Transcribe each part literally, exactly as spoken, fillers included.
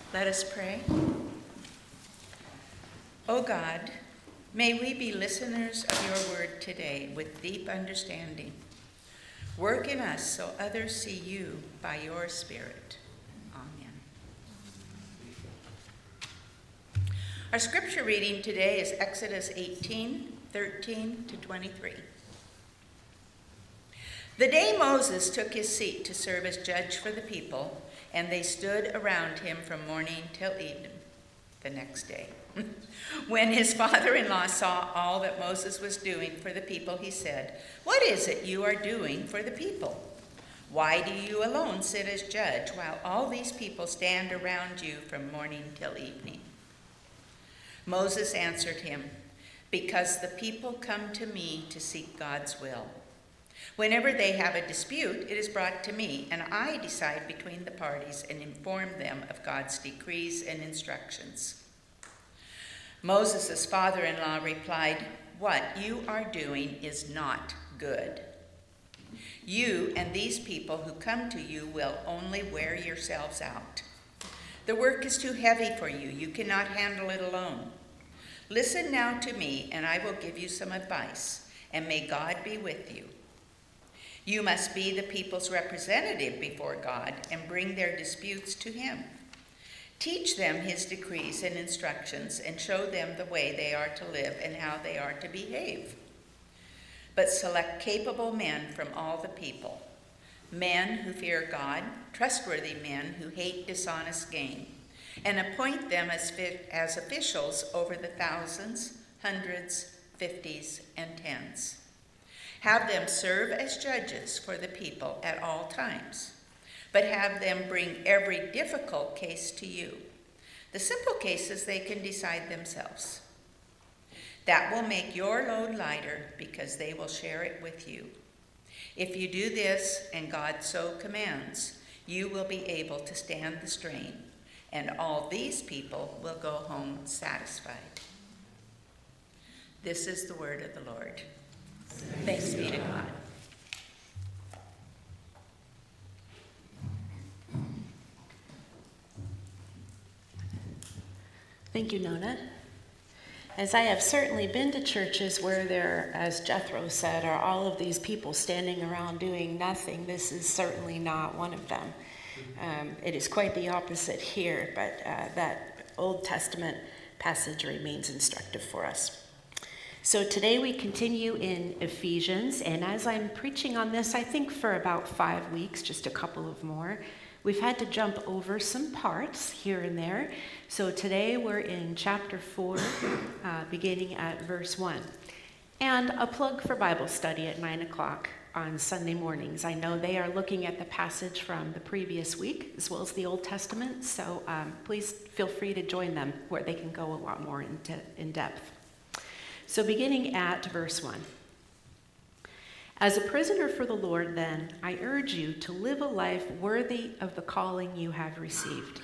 Let us pray. O God, may we be listeners of your word today with deep understanding. Work in us so others see you by your Spirit. Amen. Our scripture reading today is Exodus eighteen, thirteen to twenty-three. The day Moses took his seat to serve as judge for the people, and they stood around him from morning till evening the next day. When his father-in-law saw all that Moses was doing for the people, he said, "What is it you are doing for the people? Why do you alone sit as judge while all these people stand around you from morning till evening?" Moses answered him, "Because the people come to me to seek God's will. Whenever they have a dispute, it is brought to me, and I decide between the parties and inform them of God's decrees and instructions." Moses' father-in-law replied, "What you are doing is not good. You and these people who come to you will only wear yourselves out. The work is too heavy for you. You cannot handle it alone. Listen now to me, and I will give you some advice, and may God be with you. You must be the people's representative before God and bring their disputes to him. Teach them his decrees and instructions and show them the way they are to live and how they are to behave. But select capable men from all the people, men who fear God, trustworthy men who hate dishonest gain, and appoint them as, as officials over the thousands, hundreds, fifties, and tens. Have them serve as judges for the people at all times, but have them bring every difficult case to you. The simple cases they can decide themselves. That will make your load lighter because they will share it with you. If you do this, and God so commands, you will be able to stand the strain, and all these people will go home satisfied." This is the word of the Lord. Thanks be to God. Thank you, Nona. As I have certainly been to churches where there, as Jethro said, are all of these people standing around doing nothing, this is certainly not one of them. Um, it is quite the opposite here, but uh, that Old Testament passage remains instructive for us. So today we continue in Ephesians, and as I'm preaching on this, I think for about five weeks, just a couple of more, we've had to jump over some parts here and there. So today we're in chapter four, uh, beginning at verse one. And a plug for Bible study at nine o'clock on Sunday mornings. I know they are looking at the passage from the previous week, as well as the Old Testament, so um, please feel free to join them where they can go a lot more in, de- in depth. So beginning at verse one. "As a prisoner for the Lord, then, I urge you to live a life worthy of the calling you have received.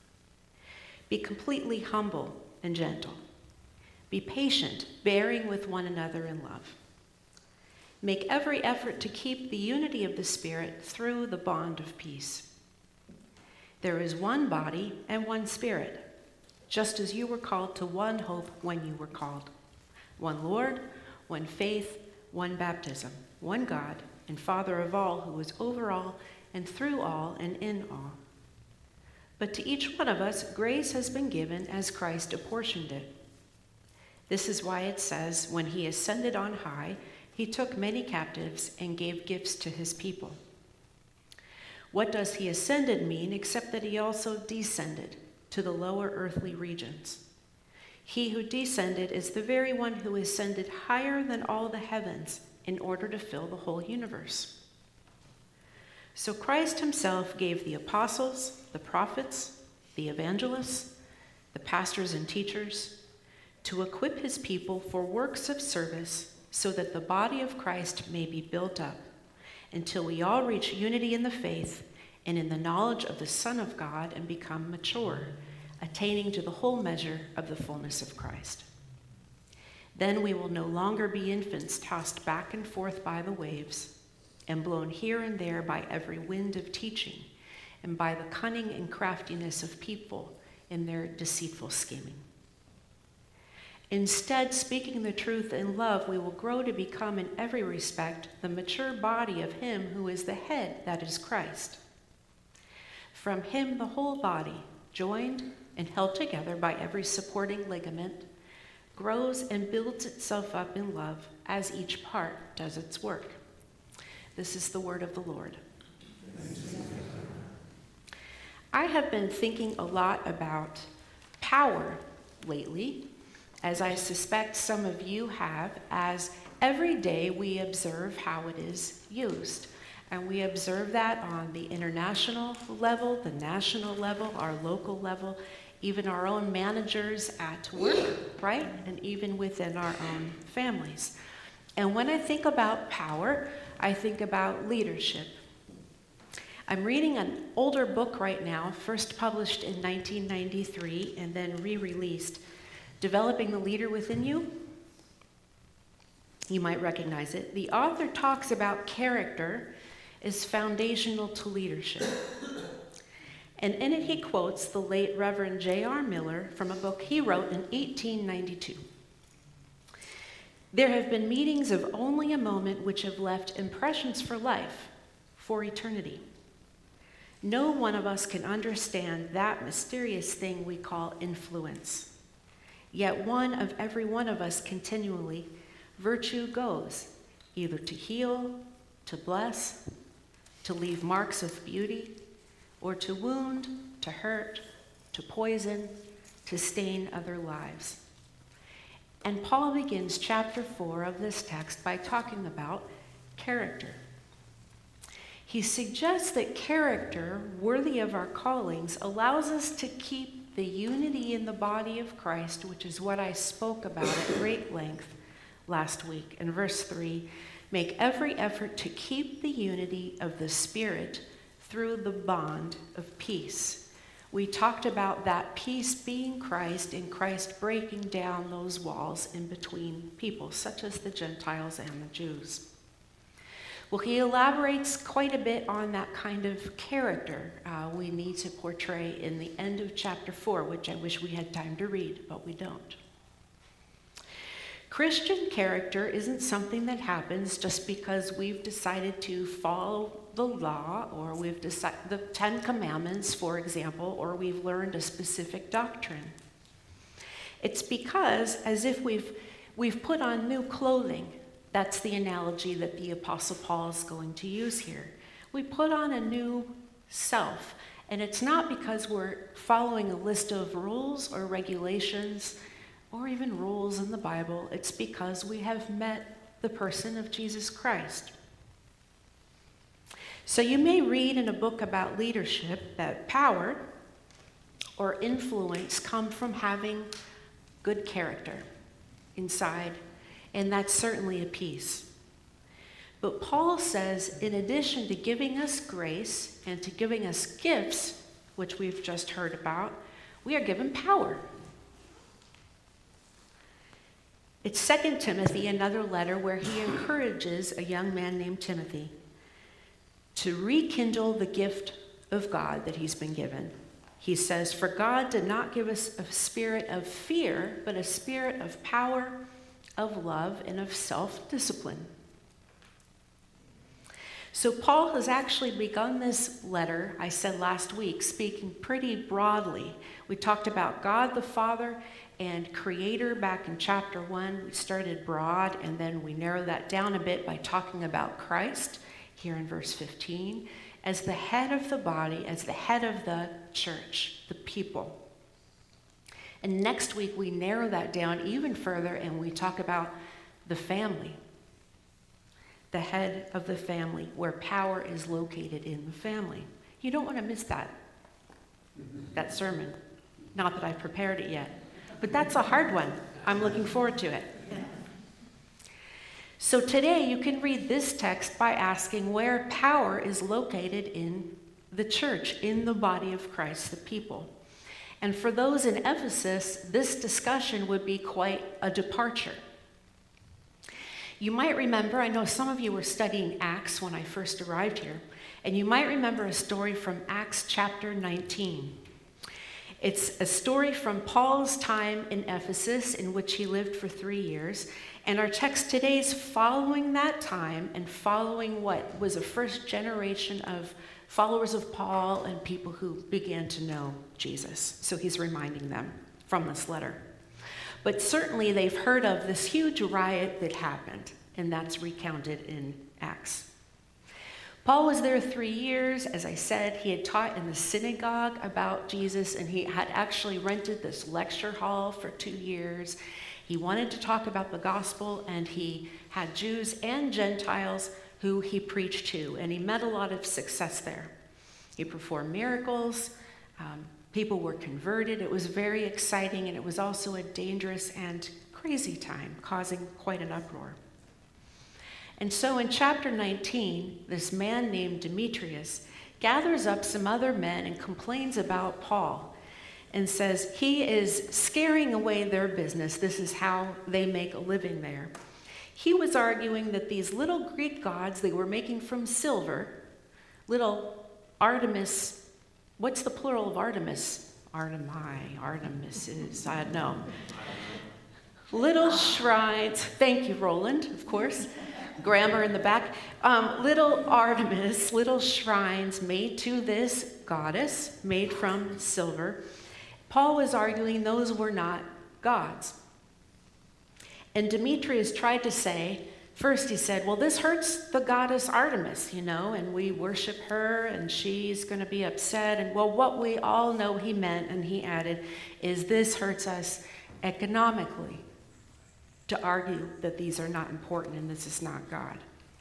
Be completely humble and gentle. Be patient, bearing with one another in love. Make every effort to keep the unity of the Spirit through the bond of peace. There is one body and one Spirit, just as you were called to one hope when you were called. One Lord, one faith, one baptism, one God and Father of all, who is over all and through all and in all. But to each one of us, grace has been given as Christ apportioned it. This is why it says, when he ascended on high, he took many captives and gave gifts to his people. What does he ascended mean except that he also descended to the lower earthly regions? He who descended is the very one who ascended higher than all the heavens in order to fill the whole universe. So Christ himself gave the apostles, the prophets, the evangelists, the pastors and teachers, to equip his people for works of service so that the body of Christ may be built up until we all reach unity in the faith and in the knowledge of the Son of God and become mature, attaining to the whole measure of the fullness of Christ. Then we will no longer be infants tossed back and forth by the waves and blown here and there by every wind of teaching and by the cunning and craftiness of people in their deceitful scheming. Instead, speaking the truth in love, we will grow to become in every respect the mature body of him who is the head, that is Christ. From him the whole body, joined and held together by every supporting ligament, grows and builds itself up in love as each part does its work. This is the word of the Lord. I have been thinking a lot about power lately, as I suspect some of you have, as every day we observe how it is used. And we observe that on the international level, the national level, our local level, even our own managers at work, right? And even within our own families. And when I think about power, I think about leadership. I'm reading an older book right now, first published in nineteen ninety-three and then re-released, Developing the Leader Within You. You might recognize it. The author talks about character is foundational to leadership. And in it he quotes the late Reverend J R Miller from a book he wrote in eighteen ninety-two. There have been meetings of only a moment which have left impressions for life, for eternity. No one of us can understand that mysterious thing we call influence. Yet one of every one of us continually, virtue goes, either to heal, to bless, to leave marks of beauty, or to wound, to hurt, to poison, to stain other lives. And Paul begins chapter four of this text by talking about character. He suggests that character, worthy of our callings, allows us to keep the unity in the body of Christ, which is what I spoke about at great length last week. In verse three, make every effort to keep the unity of the Spirit through the bond of peace. We talked about that peace being Christ and Christ breaking down those walls in between people, such as the Gentiles and the Jews. Well, he elaborates quite a bit on that kind of character uh, we need to portray in the end of chapter four, which I wish we had time to read, but we don't. Christian character isn't something that happens just because we've decided to follow the law, or we've decided the Ten Commandments, for example, or we've learned a specific doctrine. It's because, as if we've we've put on new clothing. That's the analogy that the Apostle Paul is going to use here. We put on a new self, and it's not because we're following a list of rules or regulations or even rules in the Bible. It's because we have met the person of Jesus Christ. So you may read in a book about leadership that power or influence come from having good character inside, and that's certainly a piece. But Paul says, in addition to giving us grace and to giving us gifts, which we've just heard about, we are given power. It's Second Timothy, another letter where he encourages a young man named Timothy to rekindle the gift of God that he's been given. He says, for God did not give us a spirit of fear, but a spirit of power, of love, and of self-discipline. So Paul has actually begun this letter, I said last week, speaking pretty broadly. We talked about God the Father and Creator back in chapter one. We started broad, and then we narrowed that down a bit by talking about Christ here in verse fifteen, as the head of the body, as the head of the church, the people. And next week we narrow that down even further, and we talk about the family, the head of the family, where power is located in the family. You don't want to miss that, that sermon. Not that I've prepared it yet, but that's a hard one. I'm looking forward to it. So today you can read this text by asking where power is located in the church, in the body of Christ, the people. And for those in Ephesus, this discussion would be quite a departure. You might remember, I know some of you were studying Acts when I first arrived here, and you might remember a story from Acts chapter nineteen. It's a story from Paul's time in Ephesus, in which he lived for three years. And our text today is following that time and following what was a first generation of followers of Paul and people who began to know Jesus. So he's reminding them from this letter. But certainly they've heard of this huge riot that happened, and that's recounted in Acts. Paul was there three years. As I said, he had taught in the synagogue about Jesus, and he had actually rented this lecture hall for two years. He wanted to talk about the gospel, and he had Jews and Gentiles who he preached to, and he met a lot of success there. He performed miracles. Um, people were converted. It was very exciting, and it was also a dangerous and crazy time, causing quite an uproar. And so in chapter nineteen, this man named Demetrius gathers up some other men and complains about Paul and says he is scaring away their business. This is how they make a living there. He was arguing that these little Greek gods they were making from silver, little Artemis, what's the plural of Artemis? Artemi, Artemis is, I don't know. Little shrines, thank you, Roland, of course. Grammar in the back. Um, little Artemis, little shrines made to this goddess, made from silver. Paul was arguing those were not gods. And Demetrius tried to say, first he said, well, this hurts the goddess Artemis, you know, and we worship her and she's going to be upset. And well, what we all know he meant, and he added, is this hurts us economically, to argue that these are not important and this is not God.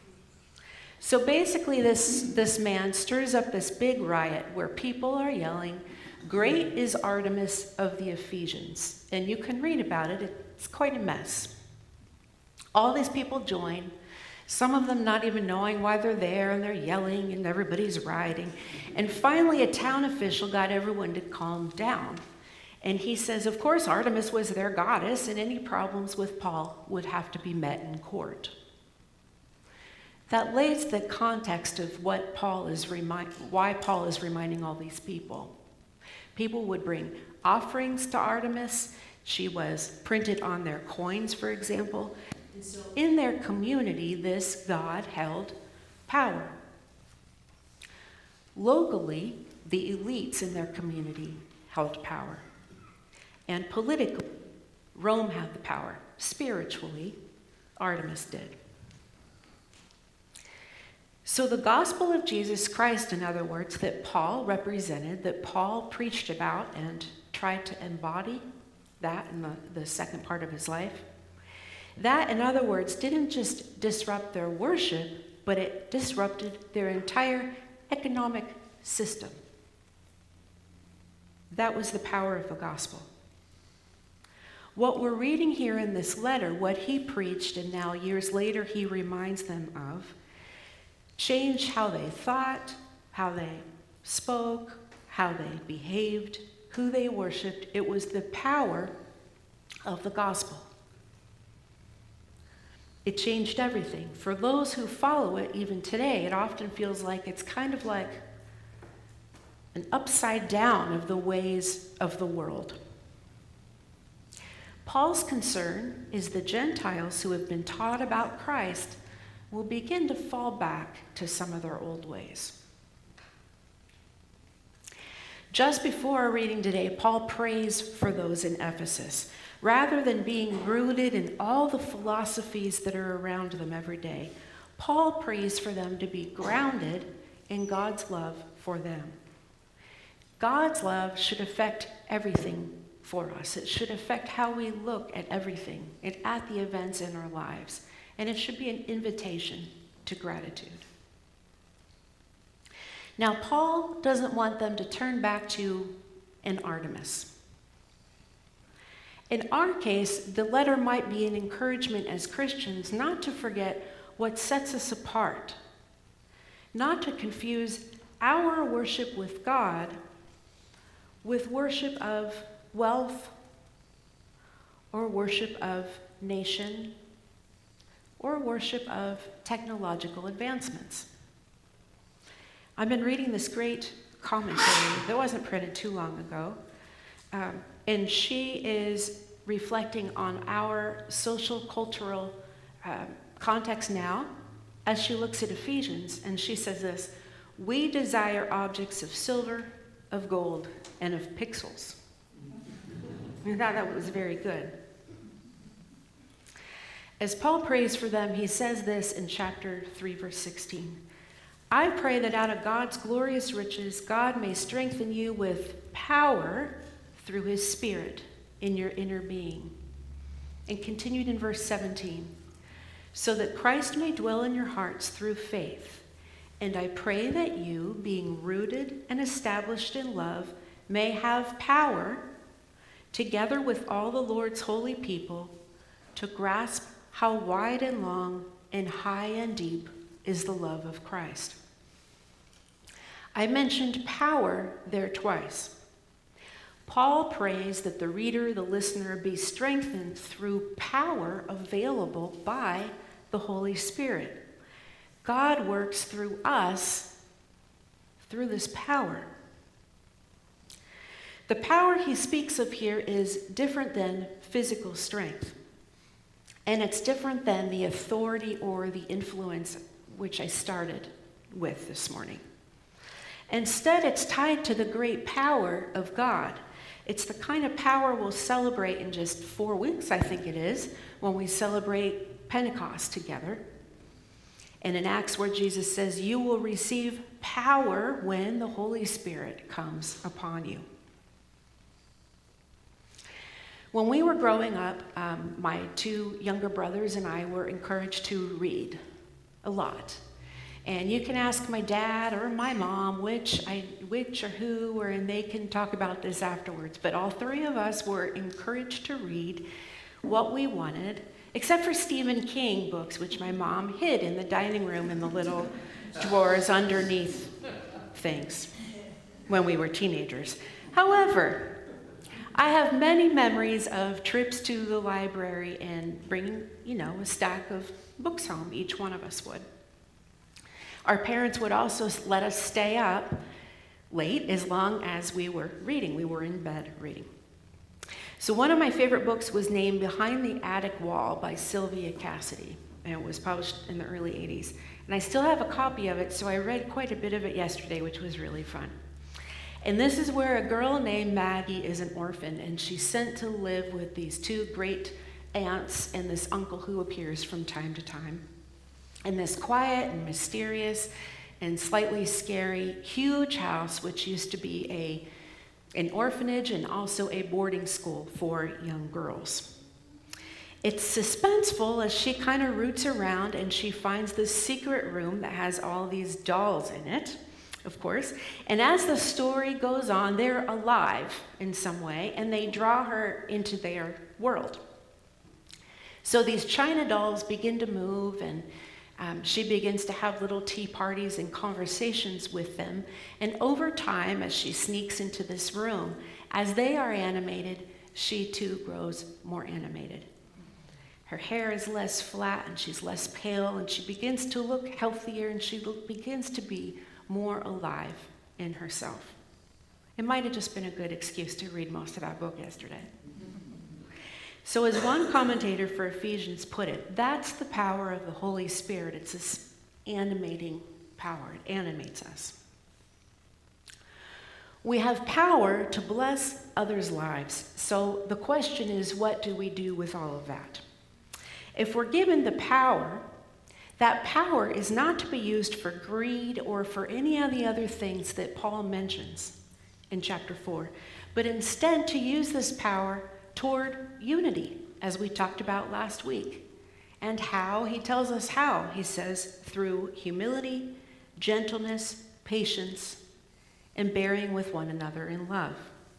So basically this, this man stirs up this big riot where people are yelling, "Great is Artemis of the Ephesians." And you can read about it. It's quite a mess. All these people join, some of them not even knowing why they're there, and they're yelling and everybody's rioting. And finally a town official got everyone to calm down. And he says, of course, Artemis was their goddess, and any problems with Paul would have to be met in court. That lays the context of what Paul is remind, why Paul is reminding all these people. People would bring offerings to Artemis. She was printed on their coins, for example. And so in their community, this god held power. Locally, the elites in their community held power. And politically, Rome had the power. Spiritually, Artemis did. So the gospel of Jesus Christ, in other words, that Paul represented, that Paul preached about and tried to embody that in the, the second part of his life, that, in other words, didn't just disrupt their worship, but it disrupted their entire economic system. That was the power of the gospel. What we're reading here in this letter, what he preached and now years later he reminds them of, changed how they thought, how they spoke, how they behaved, who they worshiped. It was the power of the gospel. It changed everything. For those who follow it, even today, it often feels like it's kind of like an upside down of the ways of the world. Paul's concern is the Gentiles who have been taught about Christ will begin to fall back to some of their old ways. Just before our reading today, Paul prays for those in Ephesus. Rather than being rooted in all the philosophies that are around them every day, Paul prays for them to be grounded in God's love for them. God's love should affect everything for us. It should affect how we look at everything and at the events in our lives. And it should be an invitation to gratitude. Now, Paul doesn't want them to turn back to an Artemis. In our case, the letter might be an encouragement as Christians not to forget what sets us apart, not to confuse our worship with God with worship of wealth or worship of nation or worship of technological advancements. I've been reading this great commentary that wasn't printed too long ago Um, and she is reflecting on our social, cultural um, context now as she looks at Ephesians, and she says this: we desire objects of silver, of gold, and of pixels. I thought that was very good. As Paul prays for them, he says this in chapter three, verse sixteen. I pray that out of God's glorious riches, God may strengthen you with power through his Spirit in your inner being. And continued in verse seventeen, so that Christ may dwell in your hearts through faith. And I pray that you, being rooted and established in love, may have power, together with all the Lord's holy people, to grasp how wide and long and high and deep is the love of Christ. I mentioned power there twice. Paul prays that the reader, the listener, be strengthened through power available by the Holy Spirit. God works through us through this power. The power he speaks of here is different than physical strength. And it's different than the authority or the influence which I started with this morning. Instead, it's tied to the great power of God. It's the kind of power we'll celebrate in just four weeks, I think it is, when we celebrate Pentecost together. And in Acts, where Jesus says, you will receive power when the Holy Spirit comes upon you. When we were growing up, um, my two younger brothers and I were encouraged to read a lot. And you can ask my dad or my mom which I, which or who, or and they can talk about this afterwards. But all three of us were encouraged to read what we wanted, except for Stephen King books, which my mom hid in the dining room in the little drawers underneath things when we were teenagers. However, I have many memories of trips to the library and bringing, you know, a stack of books home. Each one of us would. Our parents would also let us stay up late as long as we were reading. We were in bed reading. So one of my favorite books was named Behind the Attic Wall by Sylvia Cassidy, and it was published in the early eighties. And I still have a copy of it, so I read quite a bit of it yesterday, which was really fun. And this is where a girl named Maggie is an orphan, and she's sent to live with these two great aunts and this uncle who appears from time to time. In this quiet and mysterious and slightly scary, huge house, which used to be a an orphanage and also a boarding school for young girls. It's suspenseful as she kind of roots around and she finds this secret room that has all these dolls in it, of course. And as the story goes on, they're alive in some way and they draw her into their world. So these China dolls begin to move, and Um, she begins to have little tea parties and conversations with them. And over time, as she sneaks into this room, as they are animated, she too grows more animated. Her hair is less flat and she's less pale, and she begins to look healthier, and she look, begins to be more alive in herself. It might have just been a good excuse to read most of that book yesterday. So as one commentator for Ephesians put it, that's the power of the Holy Spirit. It's this animating power. It animates us. We have power to bless others' lives. So the question is, what do we do with all of that? If we're given the power, that power is not to be used for greed or for any of the other things that Paul mentions in chapter four, but instead to use this power toward unity, as we talked about last week. And how? He tells us how. He says, through humility, gentleness, patience, and bearing with one another in love.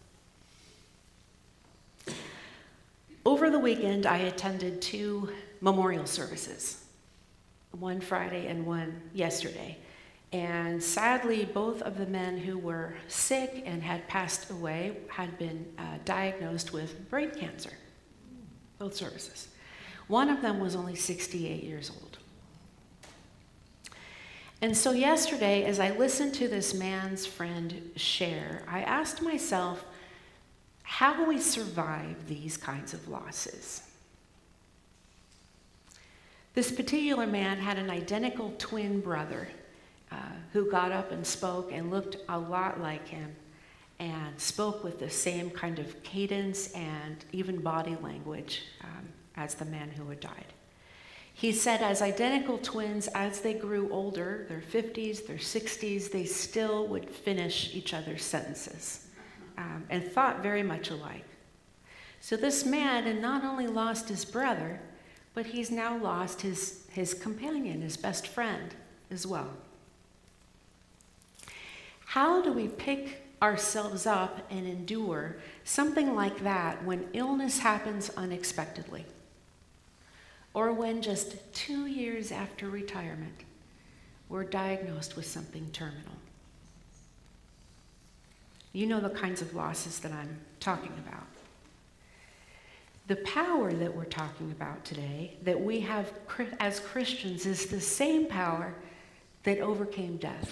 Over the weekend, I attended two memorial services, one Friday and one yesterday. And sadly, both of the men who were sick and had passed away had been uh, diagnosed with brain cancer, both services. One of them was only sixty-eight years old. And so yesterday, as I listened to this man's friend share, I asked myself, How do we survive these kinds of losses? This particular man had an identical twin brother uh, who got up and spoke and looked a lot like him and spoke with the same kind of cadence and even body language um, as the man who had died. He said as identical twins, as they grew older, their fifties, their sixties, they still would finish each other's sentences um, and thought very much alike. So this man had not only lost his brother, but he's now lost his, his companion, his best friend as well. How do we pick ourselves up and endure something like that when illness happens unexpectedly? Or when just two years after retirement, we're diagnosed with something terminal? You know the kinds of losses that I'm talking about. The power that we're talking about today, that we have as Christians, is the same power that overcame death.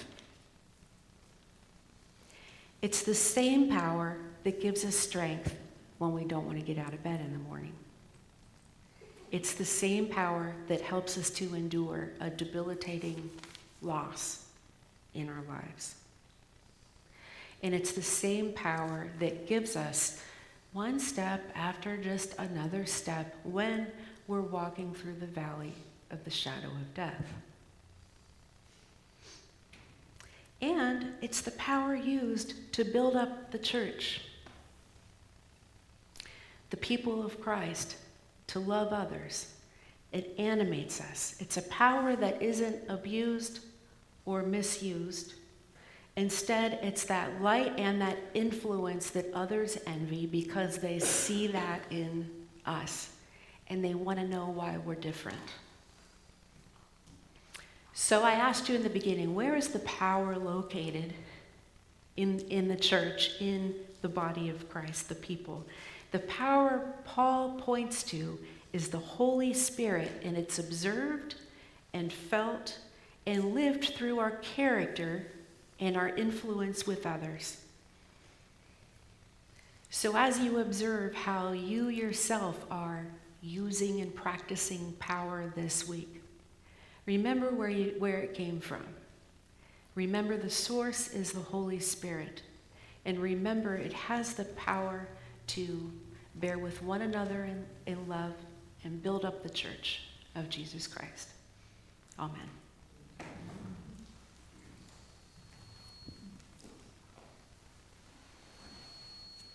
It's the same power that gives us strength when we don't want to get out of bed in the morning. It's the same power that helps us to endure a debilitating loss in our lives. And it's the same power that gives us one step after just another step when we're walking through the valley of the shadow of death. And it's the power used to build up the church, the people of Christ, to love others. It animates us. It's a power that isn't abused or misused. Instead, it's that light and that influence that others envy because they see that in us and they want to know why we're different. So I asked you in the beginning, where is the power located in, in the church, in the body of Christ, the people? The power Paul points to is the Holy Spirit, and it's observed and felt and lived through our character and our influence with others. So as you observe how you yourself are using and practicing power this week, remember where you, where it came from. Remember the source is the Holy Spirit. And remember it has the power to bear with one another in, in love and build up the church of Jesus Christ. Amen.